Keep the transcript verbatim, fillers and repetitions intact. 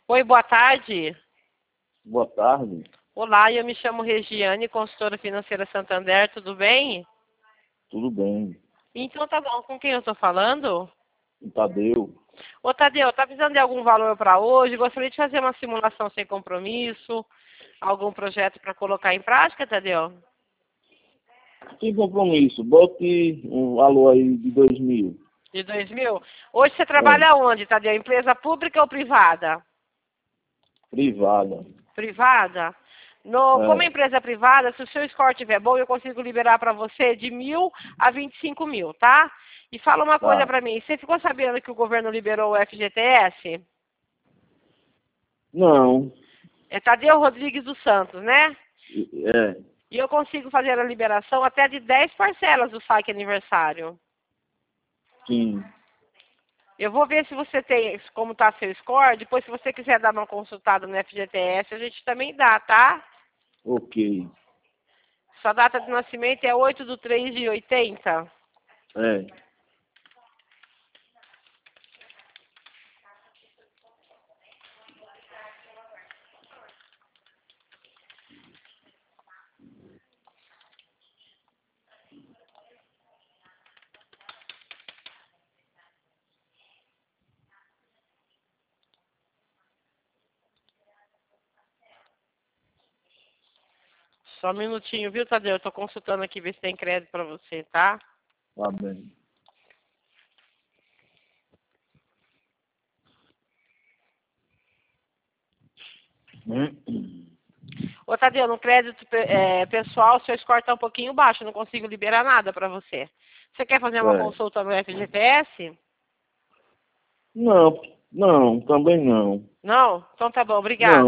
Oi, boa tarde. Boa tarde. Olá, eu me chamo Regiane, consultora financeira Santander, tudo bem? Tudo bem. Então tá bom, com quem eu estou falando? Tadeu. Ô Tadeu, tá precisando de algum valor para hoje? Gostaria de fazer uma simulação sem compromisso? Algum projeto para colocar em prática, Tadeu? Sem compromisso. Bote um valor aí de dois mil. De dois mil? Hoje você É, trabalha onde, Tadeu? Empresa pública ou privada? privada. Privada? No, como É. empresa privada, se o seu score estiver bom, eu consigo liberar para você de mil a vinte e cinco mil, tá? E fala uma coisa Tá. para mim, você ficou sabendo que o governo liberou o F G T S? Não. É Tadeu Rodrigues dos Santos, né? É. E eu consigo fazer a liberação até de dez parcelas do saque aniversário. Sim. Eu vou ver se você tem, como está seu score, depois se você quiser dar uma consultada no F G T S, a gente também dá, tá? Ok. Sua data de nascimento é oito de três de oitenta. É. Só um minutinho, viu, Tadeu? Eu tô consultando aqui, ver se tem crédito para você, tá? Tá bem. Hum. Ô, Tadeu, no crédito é, pessoal, seu score tá um pouquinho baixo, não consigo liberar nada para você. Você quer fazer uma É. consulta no F G T S? Não, não, também não. Não? Então tá bom, obrigada. Não.